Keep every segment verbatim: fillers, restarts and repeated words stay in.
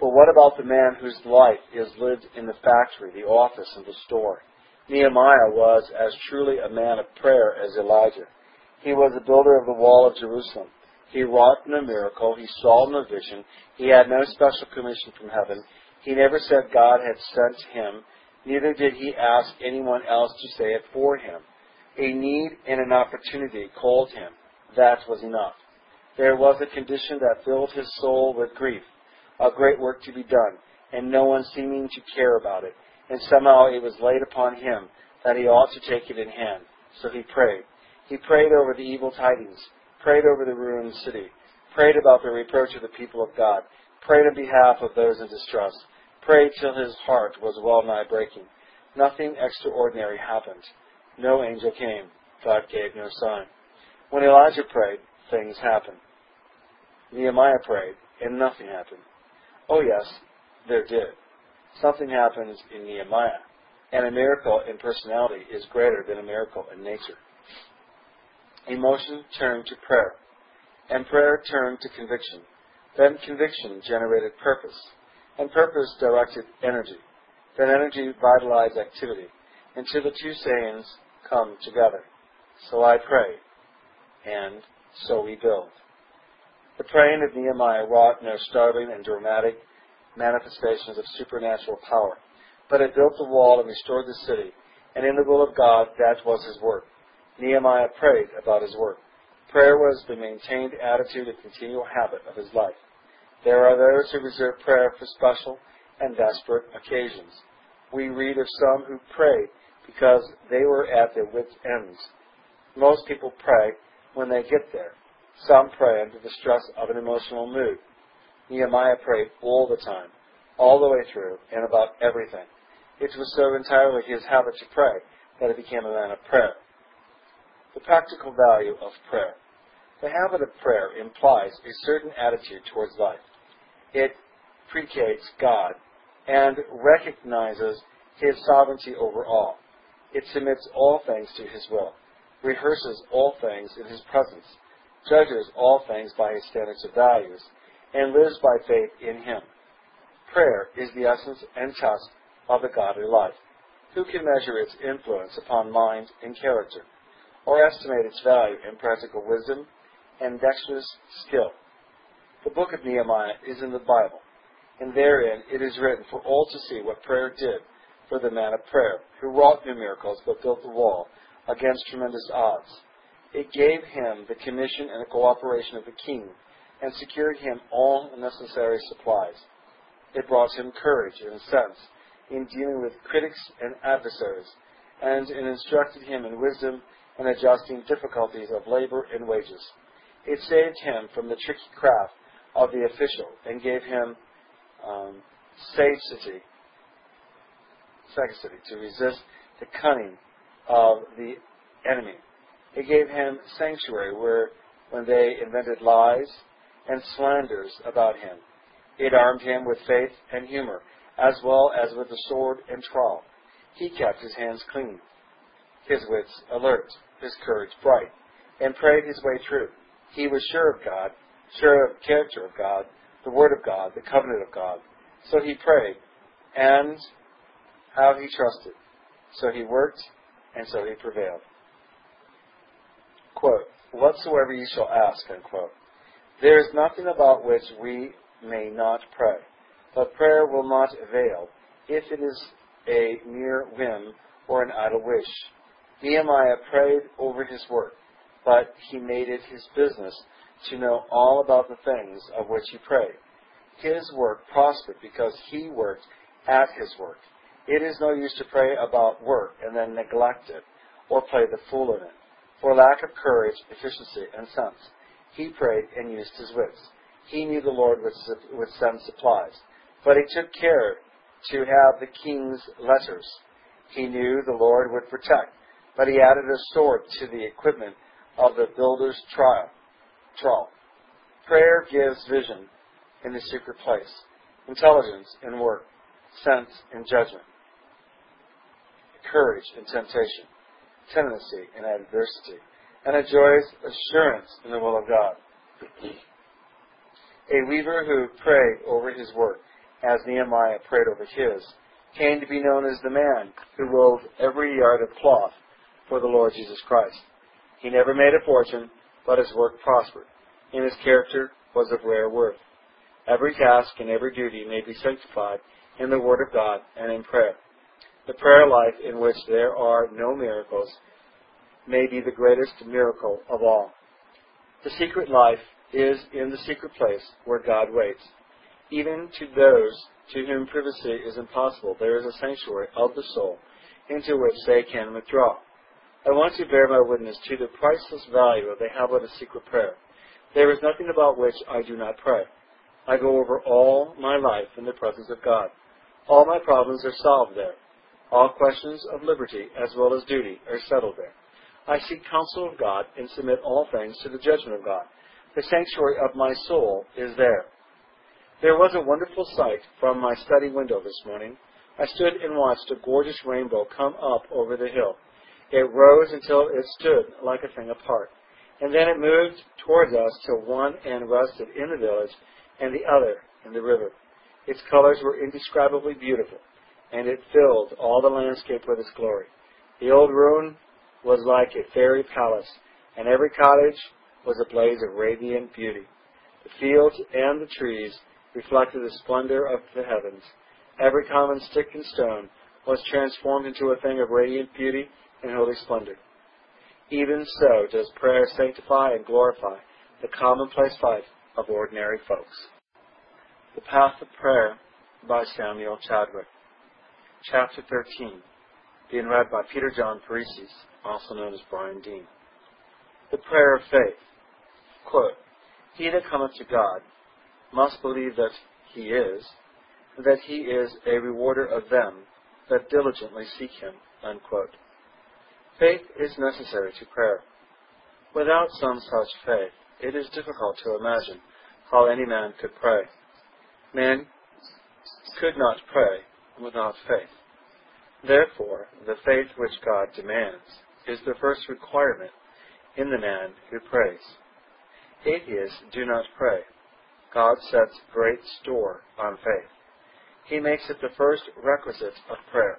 But what about the man whose life is lived in the factory, the office, and the store? Nehemiah was as truly a man of prayer as Elijah. He was the builder of the wall of Jerusalem. He wrought in a miracle. He saw in a vision. He had no special commission from heaven. He never said God had sent him. Neither did he ask anyone else to say it for him. A need and an opportunity called him. That was enough. There was a condition that filled his soul with grief, a great work to be done, and no one seeming to care about it. And somehow it was laid upon him that he ought to take it in hand. So he prayed. He prayed over the evil tidings, prayed over the ruined city, prayed about the reproach of the people of God, prayed on behalf of those in distress, prayed till his heart was well nigh breaking. Nothing extraordinary happened. No angel came. God gave no sign. When Elijah prayed, things happened. Nehemiah prayed, and nothing happened. Oh yes, there did. Something happens in Nehemiah, and a miracle in personality is greater than a miracle in nature. Emotion turned to prayer, and prayer turned to conviction. Then conviction generated purpose, and purpose directed energy. Then energy vitalized activity, until the two sayings come together. So I pray, and so we build. The praying of Nehemiah wrought no startling and dramatic manifestations of supernatural power, but it built the wall and restored the city, and in the will of God that was his work. Nehemiah prayed about his work. Prayer was the maintained attitude and continual habit of his life. There are those who reserve prayer for special and desperate occasions. We read of some who prayed because they were at their wits' ends. Most people pray when they get there. Some pray under the stress of an emotional mood. Nehemiah prayed all the time, all the way through, and about everything. It was so entirely his habit to pray that he became a man of prayer. The practical value of prayer. The habit of prayer implies a certain attitude towards life. It precates God and recognizes his sovereignty over all. It submits all things to his will, rehearses all things in his presence, judges all things by his standards of values, and lives by faith in him. Prayer is the essence and test of the godly life. Who can measure its influence upon mind and character, or estimate its value in practical wisdom and dexterous skill? The book of Nehemiah is in the Bible, and therein it is written for all to see what prayer did for the man of prayer, who wrought new miracles but built the wall against tremendous odds. It gave him the commission and the cooperation of the king, and secured him all necessary supplies. It brought him courage and sense in dealing with critics and adversaries, and it instructed him in wisdom and adjusting difficulties of labor and wages. It saved him from the tricky craft of the official and gave him um, sagacity, sagacity to resist the cunning of the enemy. It gave him sanctuary where, when they invented lies and slanders about him. It armed him with faith and humor, as well as with the sword and trowel. He kept his hands clean, his wits alert, his courage bright, and prayed his way through. He was sure of God, sure of the character of God, the word of God, the covenant of God. So he prayed, and how he trusted. So he worked, and so he prevailed. Quote, whatsoever ye shall ask, unquote. There is nothing about which we may not pray, but prayer will not avail if it is a mere whim or an idle wish. Nehemiah prayed over his work, but he made it his business to know all about the things of which he prayed. His work prospered because he worked at his work. It is no use to pray about work and then neglect it or play the fool in it. For lack of courage, efficiency, and sense, he prayed and used his wits. He knew the Lord would, would send supplies, but he took care to have the king's letters. He knew the Lord would protect, but he added a sword to the equipment of the builder's trial. Trowel. Prayer gives vision in the secret place, intelligence in work, sense in judgment, courage in temptation, tendency in adversity, and a joyous assurance in the will of God. A weaver who prayed over his work as Nehemiah prayed over his, came to be known as the man who wove every yard of cloth for the Lord Jesus Christ. He never made a fortune, but his work prospered, and his character was of rare worth. Every task and every duty may be sanctified in the Word of God and in prayer. The prayer life in which there are no miracles may be the greatest miracle of all. The secret life is in the secret place where God waits. Even to those to whom privacy is impossible, there is a sanctuary of the soul into which they can withdraw. I want to bear my witness to the priceless value of the habit of secret prayer. There is nothing about which I do not pray. I go over all my life in the presence of God. All my problems are solved there. All questions of liberty as well as duty are settled there. I seek counsel of God and submit all things to the judgment of God. The sanctuary of my soul is there. There was a wonderful sight from my study window this morning. I stood and watched a gorgeous rainbow come up over the hill. It rose until it stood like a thing apart, and then it moved towards us till one end rested in the village and the other in the river. Its colors were indescribably beautiful, and it filled all the landscape with its glory. The old ruin was like a fairy palace, and every cottage was a blaze of radiant beauty. The fields and the trees reflected the splendor of the heavens. Every common stick and stone was transformed into a thing of radiant beauty and holy splendor. Even so does prayer sanctify and glorify the commonplace life of ordinary folks. The Path of Prayer by Samuel Chadwick. Chapter thirteen, being read by Peter John Paresis, also known as Brian Dean. The Prayer of Faith. Quote, He that cometh to God must believe that He is, and that He is a rewarder of them that diligently seek Him. Unquote. Faith is necessary to prayer. Without some such faith, it is difficult to imagine how any man could pray. Man could not pray without faith. Therefore, the faith which God demands is the first requirement in the man who prays. Atheists do not pray. God sets great store on faith. He makes it the first requisite of prayer,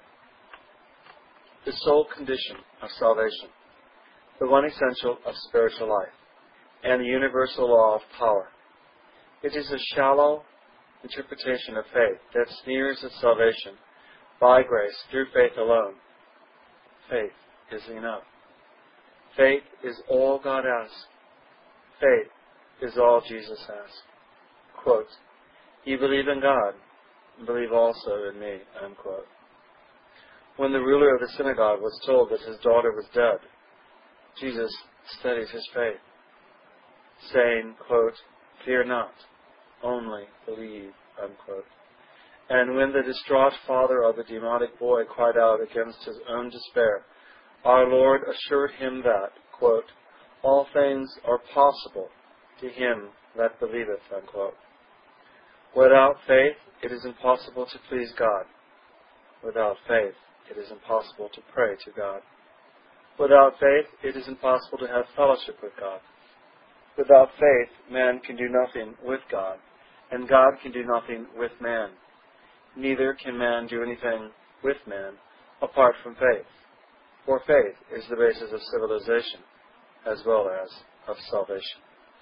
the sole condition of salvation, the one essential of spiritual life, and the universal law of power. It is a shallow interpretation of faith that sneers at salvation by grace through faith alone. Faith is enough. Faith is all God asks. Faith is all Jesus asks. Quote, You believe in God, believe also in me. Unquote. When the ruler of the synagogue was told that his daughter was dead, Jesus steadied his faith, saying, quote, Fear not, only believe. Unquote. And when the distraught father of the demonic boy cried out against his own despair, our Lord assured him that, quote, All things are possible to him that believeth. Unquote. Without faith, it is impossible to please God. Without faith, it is impossible to pray to God. Without faith, it is impossible to have fellowship with God. Without faith, man can do nothing with God, and God can do nothing with man. Neither can man do anything with man apart from faith, for faith is the basis of civilization as well as of salvation.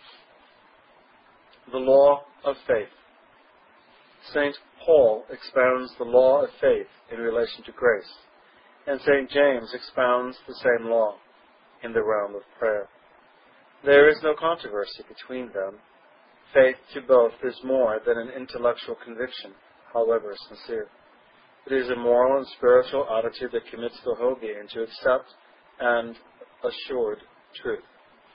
The law of faith. Saint Paul expounds the law of faith in relation to grace, and Saint James expounds the same law in the realm of prayer. There is no controversy between them. Faith to both is more than an intellectual conviction, however sincere. It is a moral and spiritual attitude that commits the whole being to accept and assured truth.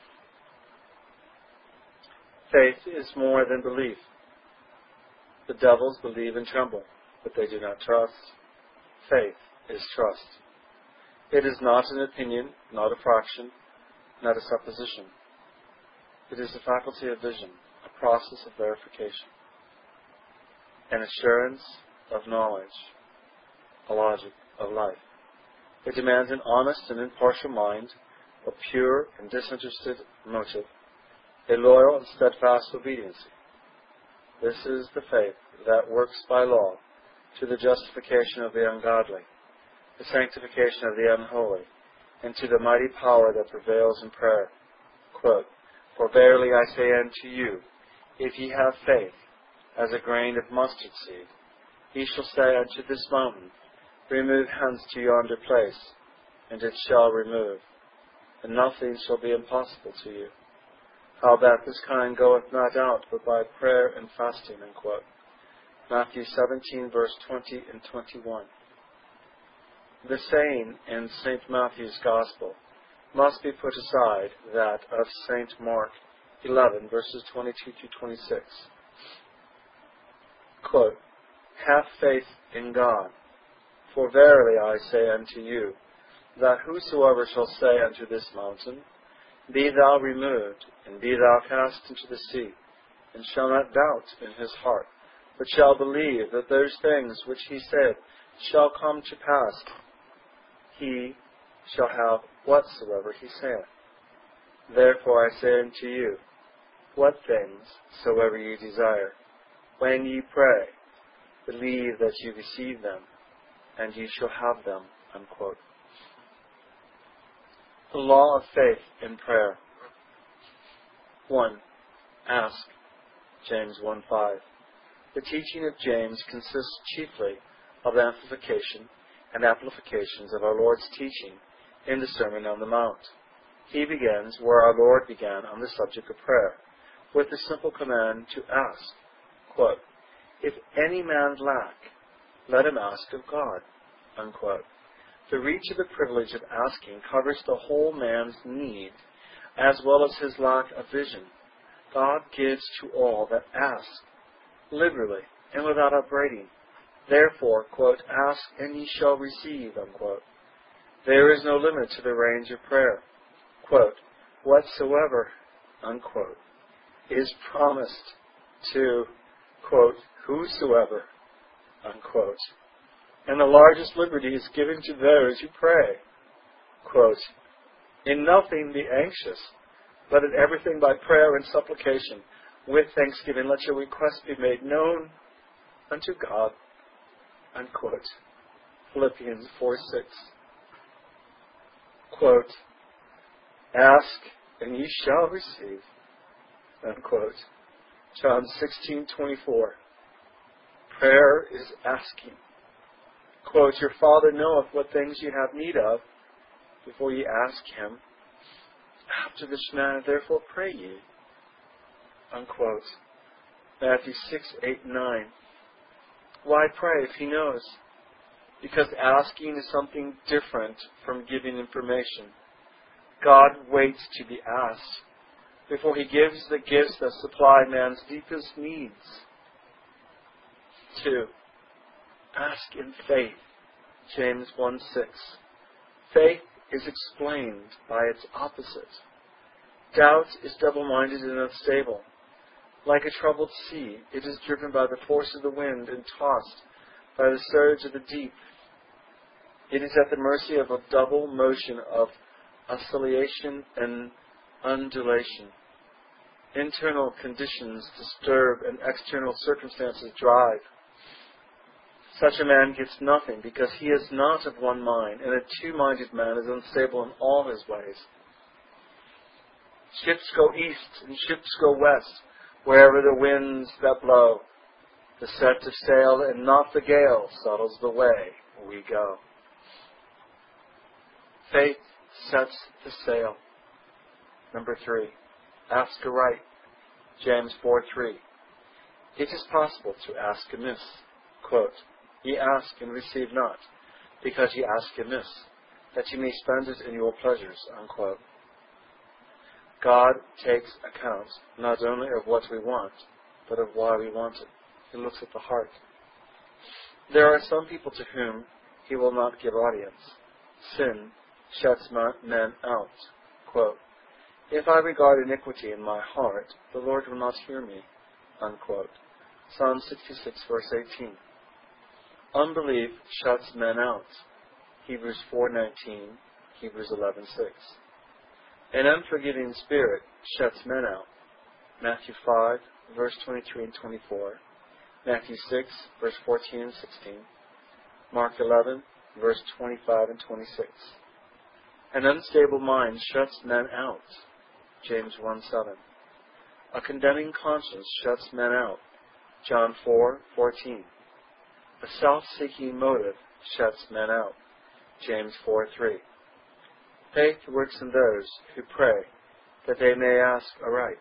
Faith is more than belief. The devils believe and tremble, but they do not trust. Faith is trust. It is not an opinion, not a fraction, not a supposition. It is the faculty of vision, a process of verification, an assurance of knowledge, a logic of life. It demands an honest and impartial mind, a pure and disinterested motive, a loyal and steadfast obedience. This is the faith that works by law to the justification of the ungodly, the sanctification of the unholy, and to the mighty power that prevails in prayer. Quote, For verily I say unto you, if ye have faith as a grain of mustard seed, ye shall say unto this mountain, Remove hence to yonder place, and it shall remove, and nothing shall be impossible to you. Howbeit this kind goeth not out but by prayer and fasting. Unquote. Matthew seventeen, verse twenty and twenty-one. The saying in Saint Matthew's Gospel must be put aside that of Saint Mark eleven, verses twenty-two to twenty-six. Quote, Have faith in God, for verily I say unto you, that whosoever shall say unto this mountain, Be thou removed, and be thou cast into the sea, and shall not doubt in his heart, but shall believe that those things which he said shall come to pass, he shall have whatsoever he saith. Therefore I say unto you, what things soever ye desire, when ye pray, believe that ye receive them, and ye shall have them. Unquote. The law of faith in prayer. one. Ask. James one five. The teaching of James consists chiefly of the amplification and amplifications of our Lord's teaching in the Sermon on the Mount. He begins where our Lord began on the subject of prayer, with the simple command to ask. Quote, If any man lack, let him ask of God. Unquote. The reach of the privilege of asking covers the whole man's need, as well as his lack of vision. God gives to all that ask, liberally and without upbraiding. Therefore, quote, Ask and ye shall receive, unquote. There is no limit to the range of prayer. Quote, Whatsoever, unquote, is promised to, quote, whosoever, unquote. And the largest liberty is given to those who pray. Quote, In nothing be anxious, but in everything by prayer and supplication, with thanksgiving let your requests be made known unto God. Unquote. Philippians four six. Quote, Ask and ye shall receive. Unquote. John sixteen twenty-four. Prayer is asking. Quote, Your Father knoweth what things ye have need of before ye ask Him. After this manner therefore pray ye. Unquote. Matthew six, eight, nine. Why pray if He knows? Because asking is something different from giving information. God waits to be asked before He gives the gifts that supply man's deepest needs. Two. Ask in faith. James one six. Faith is explained by its opposite. Doubt is double-minded and unstable. Like a troubled sea, it is driven by the force of the wind and tossed by the surge of the deep. It is at the mercy of a double motion of oscillation and undulation. Internal conditions disturb and external circumstances drive. Such a man gets nothing because he is not of one mind, and a two-minded man is unstable in all his ways. Ships go east and ships go west, wherever the winds that blow. The set of sail and not the gale settles the way we go. Faith sets the sail. Number three, ask aright. James four three. It is possible to ask amiss. Quote, Ye ask and receive not, because ye ask amiss, that ye may spend it in your pleasures. Unquote. God takes account not only of what we want, but of why we want it. He looks at the heart. There are some people to whom He will not give audience. Sin shuts men out. Quote, If I regard iniquity in my heart, the Lord will not hear me. Unquote. Psalm sixty-six, verse eighteen. Unbelief shuts men out. Hebrews four nineteen, Hebrews eleven six. An unforgiving spirit shuts men out. Matthew five, verse twenty-three and twenty-four. Matthew six, verse fourteen and sixteen. Mark eleven, verse twenty-five and twenty-six. An unstable mind shuts men out. James one seven. A condemning conscience shuts men out. John four fourteen. A self-seeking motive shuts men out. James four three. Faith works in those who pray that they may ask aright.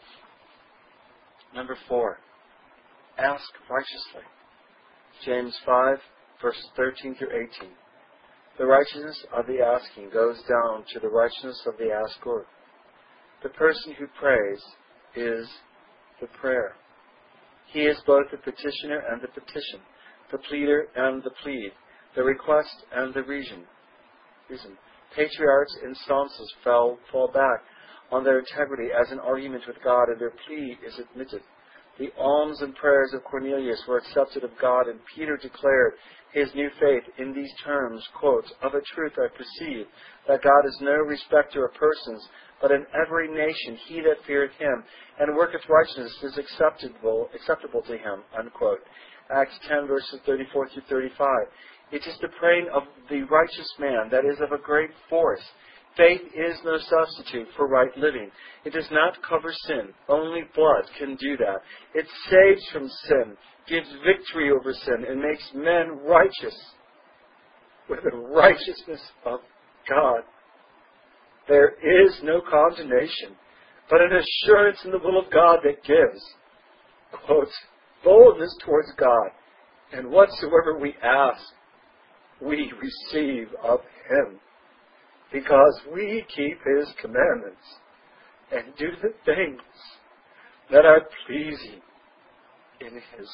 Number four. Ask righteously. James five, verses thirteen through eighteen. The righteousness of the asking goes down to the righteousness of the asker. The person who prays is the prayer. He is both the petitioner and the petition, the pleader and the plead, the request and the reason. reason. Patriarchs in stances fell, fall back on their integrity as an argument with God, and their plea is admitted. The alms and prayers of Cornelius were accepted of God, and Peter declared his new faith in these terms, quote, "Of a truth I perceive that God is no respecter of persons, but in every nation he that feareth him and worketh righteousness is acceptable acceptable to him," unquote. Acts ten, verses thirty-four through thirty-five. It is the praying of the righteous man that is of a great force. Faith is no substitute for right living. It does not cover sin. Only blood can do that. It saves from sin, gives victory over sin, and makes men righteous with the righteousness of God. There is no condemnation, but an assurance in the will of God that gives, quote, boldness towards God, and whatsoever we ask, we receive of Him, because we keep His commandments and do the things that are pleasing in His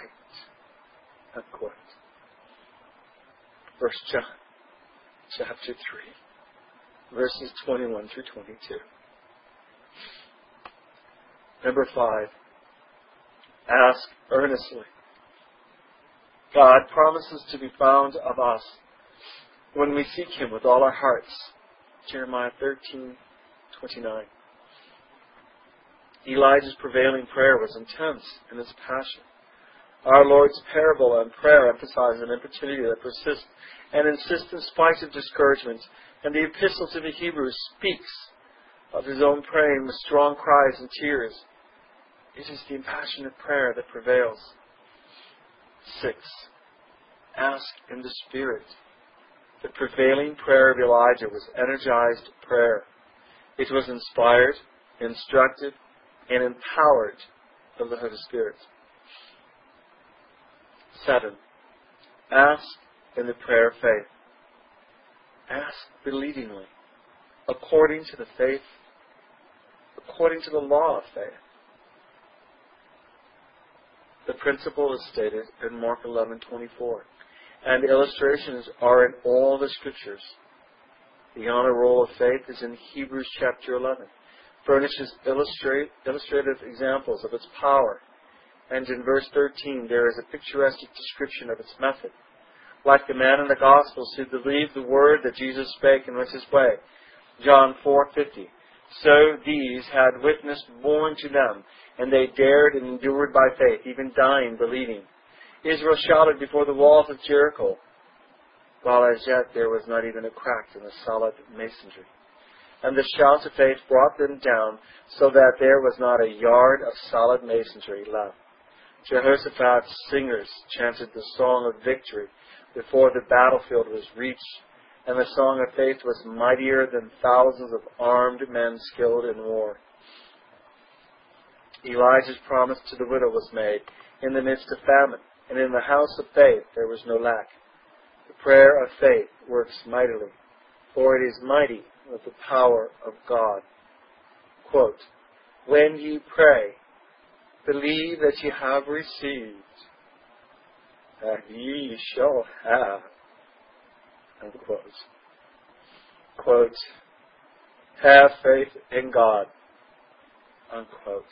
sight. Unquote. First John, chapter three, verses twenty-one through twenty-two. Number five, ask earnestly. God promises to be found of us when we seek Him with all our hearts. Jeremiah thirteen twenty-nine. Elijah's prevailing prayer was intense in its passion. Our Lord's parable on prayer emphasizes an importunity that persists and insists in spite of discouragement, and the epistle to the Hebrews speaks of His own praying with strong cries and tears. It is the impassionate prayer that prevails. Six, ask in the Spirit. The prevailing prayer of Elijah was energized prayer. It was inspired, instructed, and empowered of the Holy Spirit. Seven, ask in the prayer of faith. Ask believingly, according to the faith, according to the law of faith. The principle is stated in Mark eleven twenty-four, and illustrations are in all the Scriptures. The honor roll of faith is in Hebrews chapter eleven, furnishes illustrate, illustrative examples of its power, and in verse thirteen there is a picturesque description of its method. Like the man in the Gospels who believed the word that Jesus spake and went his way, John four fifty. So these had witness borne to them, and they dared and endured by faith, even dying believing. Israel shouted before the walls of Jericho, while as yet there was not even a crack in the solid masonry. And the shouts of faith brought them down, so that there was not a yard of solid masonry left. Jehoshaphat's singers chanted the song of victory before the battlefield was reached, and the song of faith was mightier than thousands of armed men skilled in war. Elijah's promise to the widow was made in the midst of famine, and in the house of faith there was no lack. The prayer of faith works mightily, for it is mighty with the power of God. Quote, when ye pray, believe that ye have received, that ye shall have. Unquote. Quote, have faith in God. Unquote.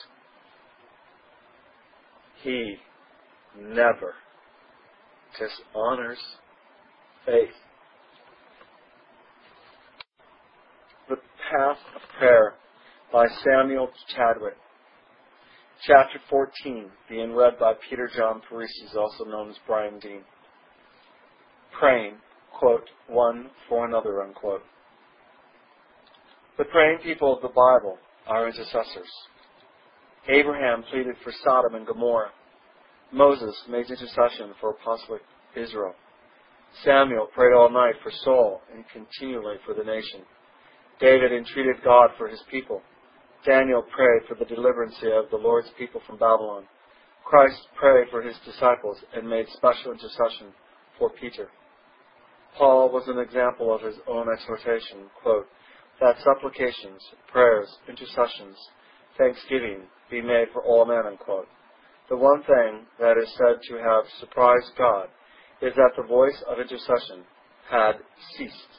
He never dishonors faith. The Path of Prayer by Samuel Chadwick. Chapter fourteen, being read by Peter John Parisi, also known as Brian Dean. Praying, quote, one for another, unquote. The praying people of the Bible are intercessors. Abraham pleaded for Sodom and Gomorrah. Moses made intercession for apostolic Israel. Samuel prayed all night for Saul and continually for the nation. David entreated God for his people. Daniel prayed for the deliverance of the Lord's people from Babylon. Christ prayed for his disciples and made special intercession for Peter. Paul was an example of his own exhortation, quote, that supplications, prayers, intercessions, thanksgiving be made for all men, unquote. The one thing that is said to have surprised God is that the voice of intercession had ceased.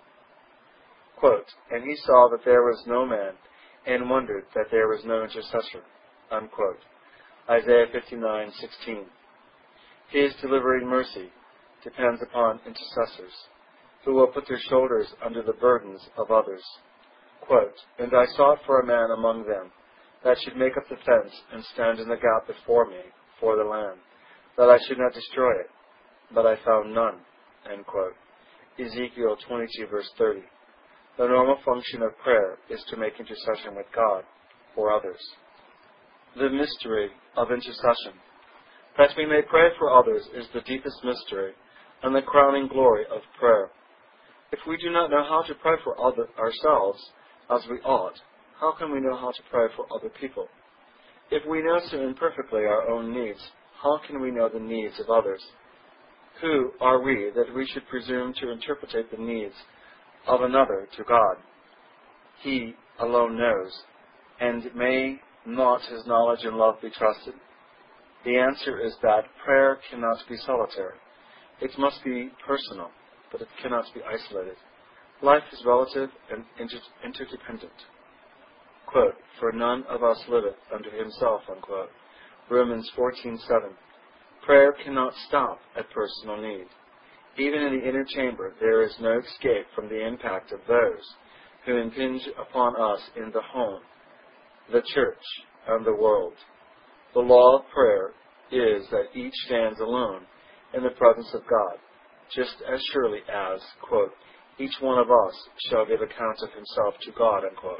Quote, and he saw that there was no man, and wondered that there was no intercessor, unquote. Isaiah fifty-nine sixteen. His delivering mercy depends upon intercessors, who will put their shoulders under the burdens of others. Quote, and I sought for a man among them, that should make up the fence and stand in the gap before me for the land, that I should not destroy it, but I found none, end quote. Ezekiel twenty-two, verse thirty. The normal function of prayer is to make intercession with God for others. The mystery of intercession. That we may pray for others is the deepest mystery and the crowning glory of prayer. If we do not know how to pray for other, ourselves as we ought, how can we know how to pray for other people? If we know so imperfectly our own needs, how can we know the needs of others? Who are we that we should presume to interpret the needs of another to God? He alone knows, and may not his knowledge and love be trusted? The answer is that prayer cannot be solitary. It must be personal, but it cannot be isolated. Life is relative and inter- interdependent. Quote, for none of us liveth unto himself, unquote. Romans fourteen seven. Prayer cannot stop at personal need. Even in the inner chamber, there is no escape from the impact of those who impinge upon us in the home, the church, and the world. The law of prayer is that each stands alone in the presence of God, just as surely as, quote, each one of us shall give account of himself to God, unquote.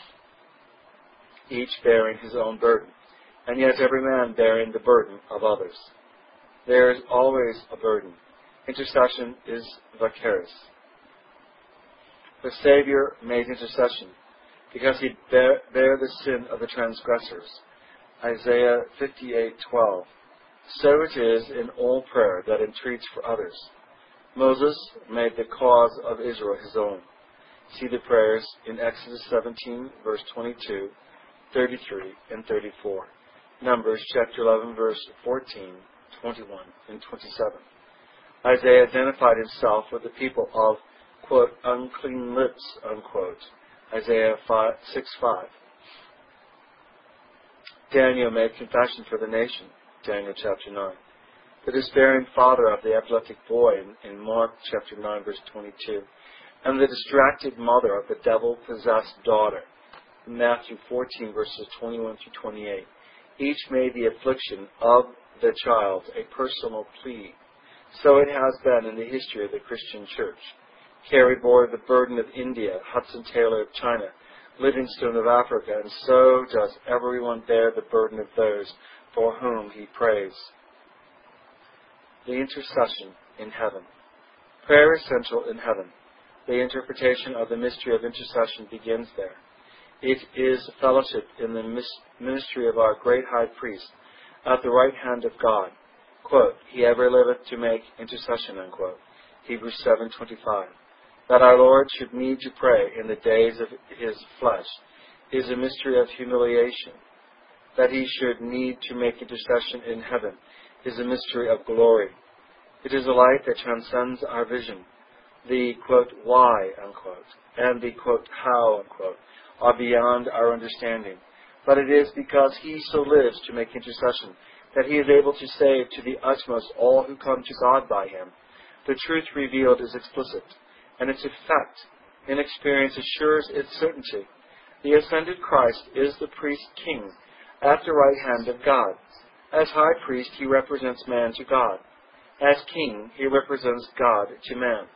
Each bearing his own burden, and yet every man bearing the burden of others. There is always a burden. Intercession is vicarious. The Savior made intercession because he bare, bare the sin of the transgressors. Isaiah fifty-eight twelve. So it is in all prayer that entreats for others. Moses made the cause of Israel his own. See the prayers in Exodus seventeen, verse twenty-two, thirty-three, and thirty-four. Numbers chapter eleven, verse fourteen, twenty-one, and twenty-seven. Isaiah identified himself with the people of, quote, unclean lips, unquote. Isaiah six five. Daniel made confession for the nation. Daniel chapter nine. The despairing father of the epileptic boy in, in Mark chapter nine, verse twenty-two. And the distracted mother of the devil-possessed daughter in Matthew fourteen, verses twenty-one through twenty-eight. Each made the affliction of the child a personal plea. So it has been in the history of the Christian church. Carey bore the burden of India, Hudson Taylor of China, Livingstone of Africa, and so does everyone bear the burden of those for whom he prays. The intercession in heaven. Prayer is central in heaven. The interpretation of the mystery of intercession begins there. It is fellowship in the ministry of our great high priest at the right hand of God. Quote, he ever liveth to make intercession, unquote. Hebrews seven twenty-five. That our Lord should need to pray in the days of his flesh is a mystery of humiliation. That he should need to make intercession in heaven is a mystery of glory. It is a light that transcends our vision. The, quote, why, unquote, and the, quote, how, unquote, are beyond our understanding. But it is because he so lives to make intercession that he is able to save to the utmost all who come to God by him. The truth revealed is explicit, and its effect in experience assures its certainty. The ascended Christ is the priest king at the right hand of God. As high priest, he represents man to God. As king, he represents God to man.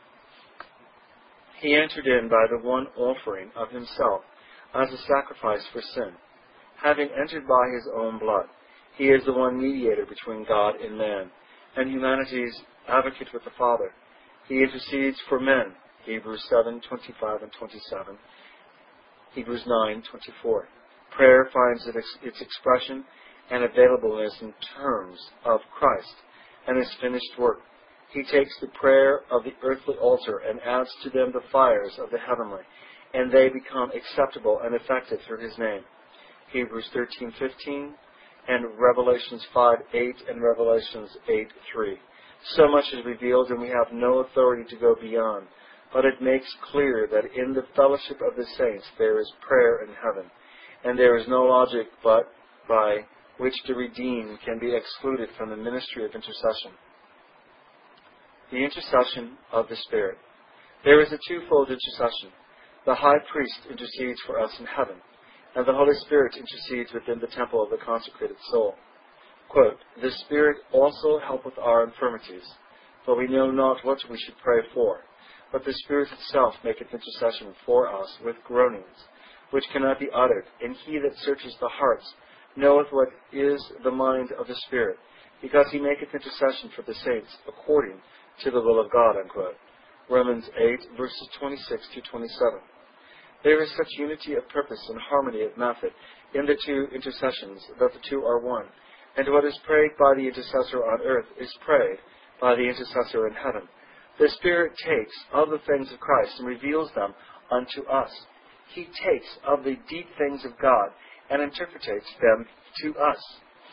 He entered in by the one offering of himself as a sacrifice for sin. Having entered by his own blood, he is the one mediator between God and man, and humanity's advocate with the Father. He intercedes for men, Hebrews seven, twenty-five and twenty-seven, Hebrews nine, twenty-four. Prayer finds its expression and availableness in terms of Christ and his finished work. He takes the prayer of the earthly altar and adds to them the fires of the heavenly, and they become acceptable and effective through his name. Hebrews thirteen, fifteen, and Revelations five, eight, and Revelations eight, three. So much is revealed, and we have no authority to go beyond, but it makes clear that in the fellowship of the saints there is prayer in heaven, and there is no logic but by which the redeemed can be excluded from the ministry of intercession. The intercession of the Spirit. There is a twofold intercession. The high priest intercedes for us in heaven, and the Holy Spirit intercedes within the temple of the consecrated soul. Quote, the Spirit also helpeth our infirmities, for we know not what we should pray for, but the Spirit itself maketh intercession for us with groanings, which cannot be uttered, and he that searches the hearts knoweth what is the mind of the Spirit, because he maketh intercession for the saints according to the will of God, unquote. Romans eight, verses twenty-six to twenty-seven. There is such unity of purpose and harmony of method in the two intercessions that the two are one, and what is prayed by the intercessor on earth is prayed by the intercessor in heaven. The Spirit takes of the things of Christ and reveals them unto us. He takes of the deep things of God and interprets them to us.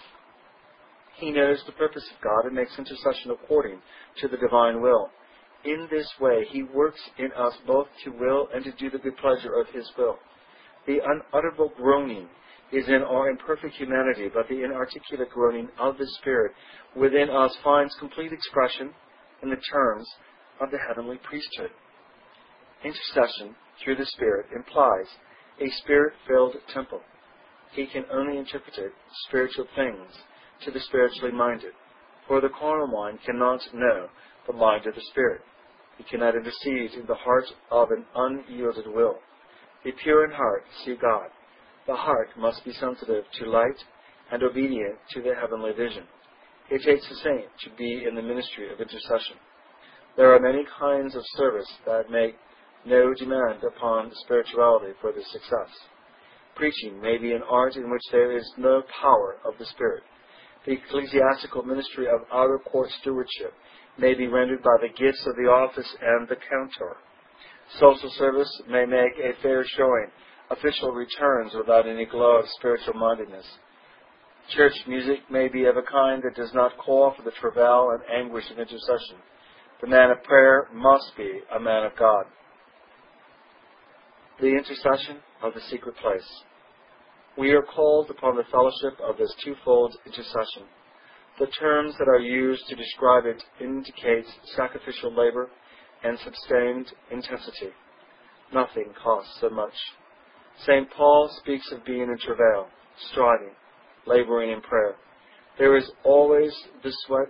He knows the purpose of God and makes intercession according to the divine will. In this way, he works in us both to will and to do the good pleasure of his will. The unutterable groaning is in our imperfect humanity, but the inarticulate groaning of the Spirit within us finds complete expression in the terms of the heavenly priesthood. Intercession through the Spirit implies a Spirit-filled temple. He can only interpret spiritual things to the spiritually minded, for the carnal mind cannot know the mind of the Spirit. He cannot intercede in the heart of an unyielded will. The pure in heart see God. The heart must be sensitive to light and obedient to the heavenly vision. It takes a saint to be in the ministry of intercession. There are many kinds of service that make no demand upon spirituality for their success. Preaching may be an art in which there is no power of the Spirit. The ecclesiastical ministry of outer court stewardship may be rendered by the gifts of the office and the cantor. Social service may make a fair showing, official returns without any glow of spiritual mindedness. Church music may be of a kind that does not call for the travail and anguish of intercession. The man of prayer must be a man of God. The intercession of the secret place. We are called upon the fellowship of this twofold intercession. The terms that are used to describe it indicate sacrificial labor and sustained intensity. Nothing costs so much. Saint Paul speaks of being in travail, striving, laboring in prayer. There is always the sweat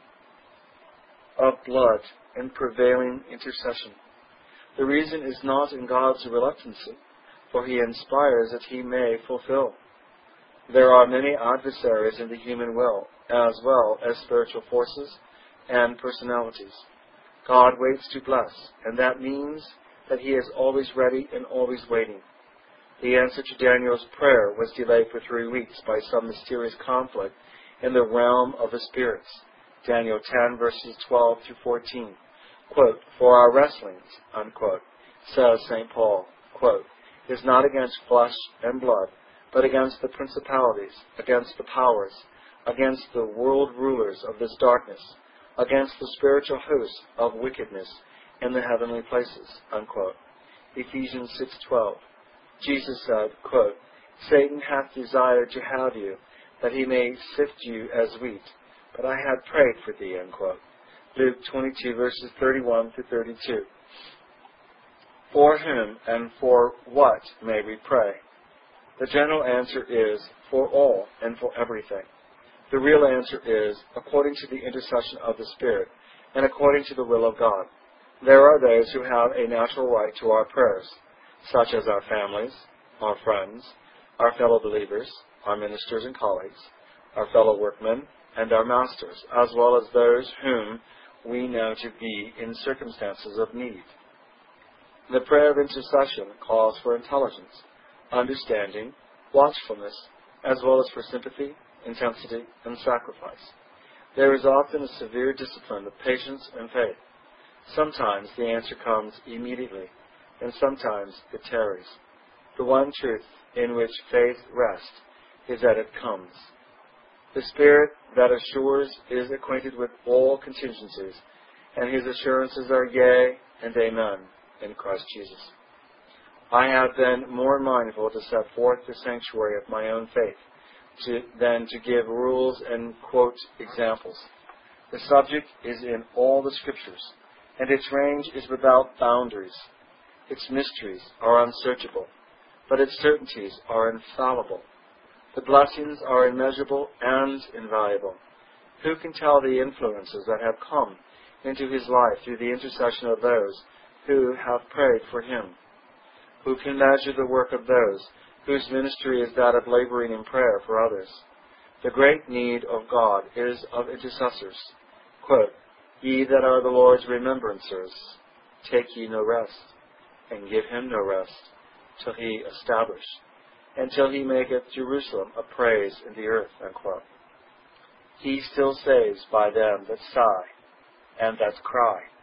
of blood in prevailing intercession. The reason is not in God's reluctancy, for he inspires that he may fulfill. There are many adversaries in the human will, as well as spiritual forces and personalities. God waits to bless, and that means that he is always ready and always waiting. The answer to Daniel's prayer was delayed for three weeks by some mysterious conflict in the realm of the spirits. Daniel ten, verses twelve to fourteen. Quote, for our wrestlings, unquote, says Saint Paul, quote, is not against flesh and blood, but against the principalities, against the powers, against the world rulers of this darkness, against the spiritual hosts of wickedness in the heavenly places, unquote. Ephesians six twelve. Jesus said, quote, Satan hath desired to have you, that he may sift you as wheat, but I had prayed for thee, unquote. Luke twenty-two, verses thirty-one to thirty-two. For whom and for what may we pray? The general answer is for all and for everything. The real answer is according to the intercession of the Spirit and according to the will of God. There are those who have a natural right to our prayers, such as our families, our friends, our fellow believers, our ministers and colleagues, our fellow workmen, and our masters, as well as those whom we know to be in circumstances of need. The prayer of intercession calls for intelligence, understanding, watchfulness, as well as for sympathy, intensity, and sacrifice. There is often a severe discipline of patience and faith. Sometimes the answer comes immediately, and sometimes it tarries. The one truth in which faith rests is that it comes. The Spirit that assures is acquainted with all contingencies, and His assurances are yea and amen in Christ Jesus. I have been more mindful to set forth the sanctuary of my own faith to, than to give rules and quote examples. The subject is in all the Scriptures, and its range is without boundaries. Its mysteries are unsearchable, but its certainties are infallible. The blessings are immeasurable and invaluable. Who can tell the influences that have come into his life through the intercession of those who have prayed for him? Who can measure the work of those whose ministry is that of laboring in prayer for others? The great need of God is of intercessors. Quote, Ye that are the Lord's remembrancers, take ye no rest, and give him no rest, till he establish, until he maketh Jerusalem a praise in the earth. Unquote. He still saves by them that sigh and that cry.